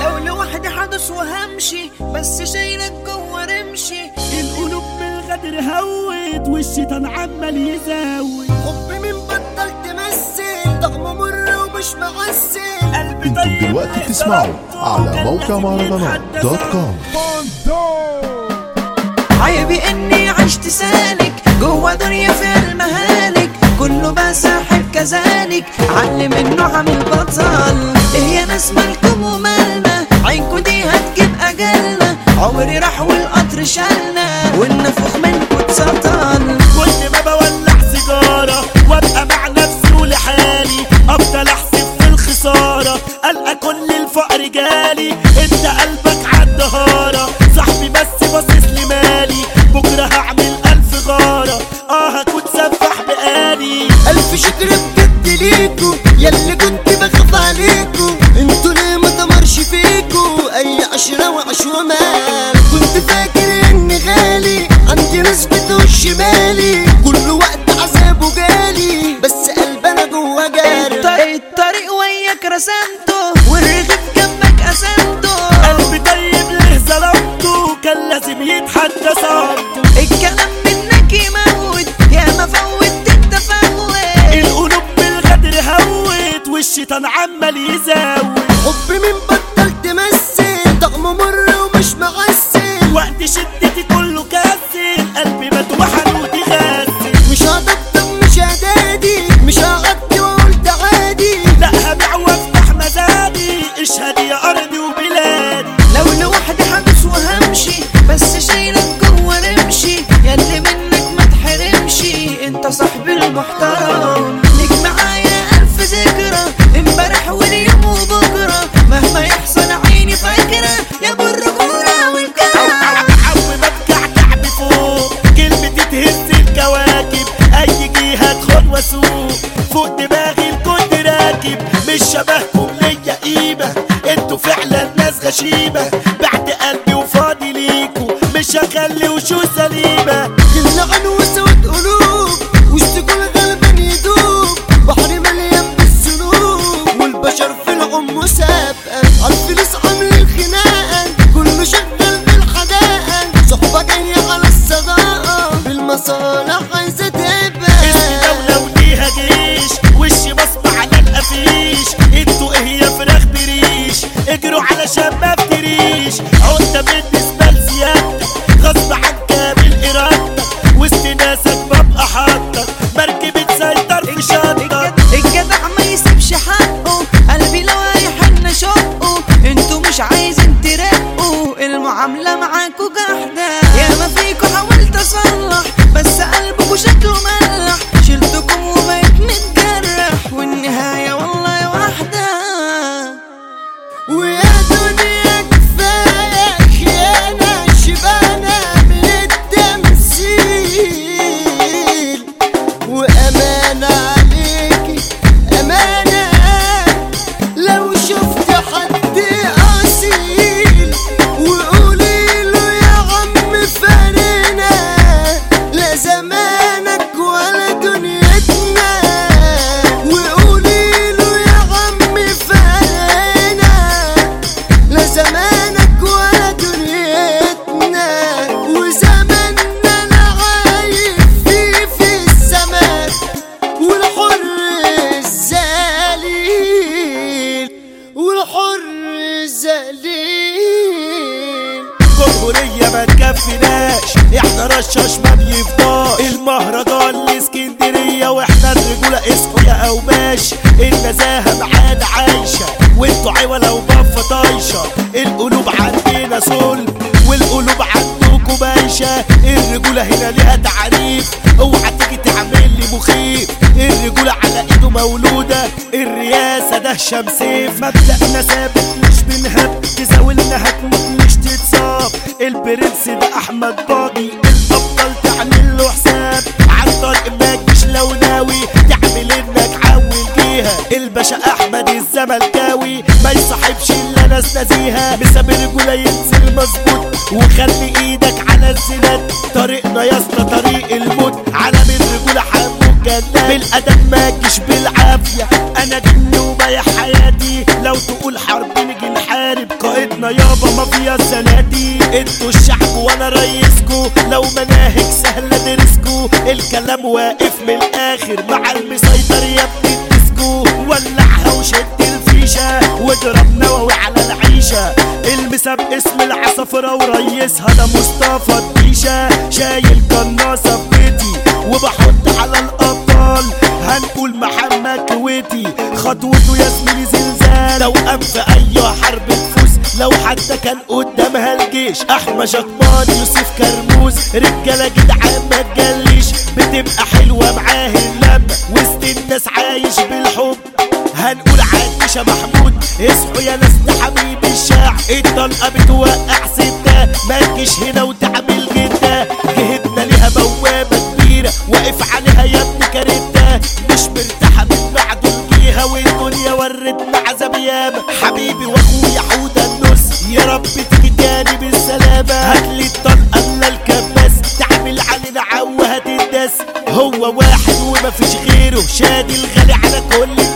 لو لوحدي حدث وهمشي بس شايلك جوه رمشي. القلوب بالغدر هوت والشيطان عمال يزاوي. حب من بطل تمثل طعمه مر ومش معسل. قلبي انتوا طيب دلوقتي بتسمعوا على موقع مهرجانات دوت كوم. عيبي اني عشت سالك جوا دنيا فيها المهالك، كله بقى ساحب كذلك علي منه عامل بطل. ايه يا ناس مالكم ومالنا، عينكوا دي هتجيب اجلنا. عمري راح والقطر شالنا والنفوخ منكوا اتسطل. كل ما بولع سيجارة وابقى مع نفسي ولحالي، افضل احسب في الخسارة القى كل الفقر جالي. انت قلبك عالدهارة صاحبي بس باصص لمالي، بكرة هعمل 1000 غارة هكون سفاح بقالي. 1000 شكر بجد ليكو ياللي كنت بخاف عليكو، انتوا ليه ما تمرش فيكو اي عشرة وعشومال. كنت فاكر اني غالي عندي نسبة والشمالي، كل وقت عذابه جالي بس قلب انا جوا جاري. الطريق وياك رسمته والرغيف جنبك قسمته. قلبي طيب ليه ظلمته كان لازم يتحدى صمته. الكلام منك يموت يا ما فوت التفوت. القلوب بالغدر هوت والشيطان عمال يزاوي. حب من بطل تمثل طعمه مر ومش معسل. وقت شدتي كله كسل قلبي مات وحنوتي غسل. مش هطبطب مش هدادي مش هغطي وقلت عادي. لا هبيع وافتح مزادي اشهدي يا ارضي وبلادي. لو لوحدي حدث وهمشي بس شايلك جوه رمشي. ياللي منك ما تحرمشي انت صاحبي المحترم. ليك معايا 1000 ذكرى امبارح واليوم وبكره، مهما يحصل عيني فاكره يا ابو الرجوله والكرم. ببكع كعبي فوق كلمتي تهز الكواكب، اي جهه ادخل واسوق فوق دماغي الكل راكب. مش شبهكم ليا قيمه انتوا فعلا ناس غشيمه، بعد قلبي وفاضي ليكوا مش هخلي وشو سليمه. اللعن وسود قلوب والسجون غالبا يدوب، بحر مليان بالذنوب والبشر في العم سابقه. عالفلوس عامل الخناقه كله شغال بالحداقه، صحبه جايه على الصداقه بالمصالح عايزه تبقى. اسمي دولة وليها جيش وشي بصمة على القفيش، انتوا ايه يا فراخ بريش اجروا علشان ما افتريش. عدة بالنسبة لزيادتك غصب عن كامل ارادتك، وسط ناسك ببقى حاطك مركب تسيطر في شطك. الجدع ما يسيبش حقه قلبي لو هيحن شقه، انتوا مش عايزين ترقوا المعاملة معاكوا جحدة. يا ما فيكوا حاولت اصلح بس قلبكوا شكله ملح، شلتكم وبقيت متجرح والنهاية والله واحدة. ويا دنيا كفاية خيانة شبانة من التمثيل، وأمانة عليكي أمانة لو شفت حد أصيل وقوليله يا عم فارنا، لا زمانك ولا دنيتنا. وقوليله يا عم فارنا لا زمانك ولا دنيتنا. وزماننا انا عايش فيه في الزمان والحر الذليل والحر الذليل. جمهورية ما تكفيناش احنا رشاش ما بيفضاش، المهرجان الاسكندرية واحنا الرجولة اصحوا يا قوماش. النزاهة معانا عايشة وانتوا عوالة وبفة طايشة، القلوب عندنا صلب والقلوب عندكوا بايشة. الرجولة هنا ليها تعريف اوعى تيجي تعمل لي مخيف، الرجولة على ايده مولودة الرياسة ده شمسيف. مبدأنا ثابت مش بنهب تزاولنا هتموت مش تتصاب. البرنس ده احمد باقي الافضل تعمل له حساب، عالطريق ما تجيش لو ناوي تعمل انك عول جيها. الباشا احمد الزملكاوي ما يصاحبش الا ناس نزيهه، مساب الرجوله ينزل مظبوط وخلي ايدك على الزناد. طريقنا يا اسطى طريق الموت، عالم الرجوله حمو الجنات. بالادب ما تجيش بالعافيه، انا جن وبايع حياتي لو تقول حرب نجي نحارب. محارب قائدنا يابا مافيا الزناتي، انتوا الشعب وانا رئيسكو، لو مناهج سهلة درسكو، الكلام واقف من الاخر مع المسيطر يا ابني الديسكو، ولعها وشد الفيشة واضرب نووي على العيشة، المسا باسم العصفرة وريسها ده مصطفى الديشة، شايل قناصة في بيتي وبحط على الابطال، هنقول محمد كويتي خطوته يا زميلي زلزال، لو قام في اي حرب تفوز، لو حتى كان قدامها الجيش، احمد شطمان يوسف كرموز، رجاله جدعان ما تجليش، بتبقى حلوه معاه اللمه وسط الناس عايش بالحب، هنقول عايشه محمود، اصحوا يا ناس ده حبيب الشعب، الطلقه بتوقع سته، ما تجيش هنا وتعمل جده، جهتنا ليها بوابه كبيره واقف عليها يا ابني كارته، مش مرتاحه من معدول جيها والدنيا ورتنا عذاب ياما، حبيبي واخويا حوده النص، يا رب تيجي تاني بالسلامه، هاتلي الطلقه الا الكباس، تعمل علينا عوه هتداس، هو واحد ومفيش غيره، شادي الغالي على كل